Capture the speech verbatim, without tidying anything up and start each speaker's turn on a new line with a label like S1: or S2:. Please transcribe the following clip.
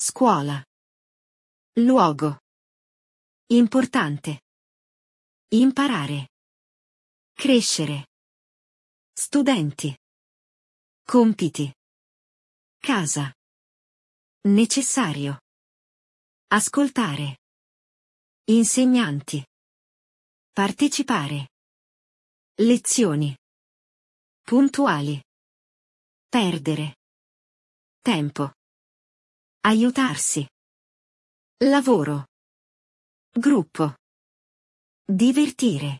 S1: Scuola. Luogo. Importante. Imparare. Crescere. Studenti. Compiti. Casa. Necessario. Ascoltare. Insegnanti. Partecipare. Lezioni. Puntuali. Perdere. Tempo. Aiutarsi. Lavoro. Gruppo. Divertire.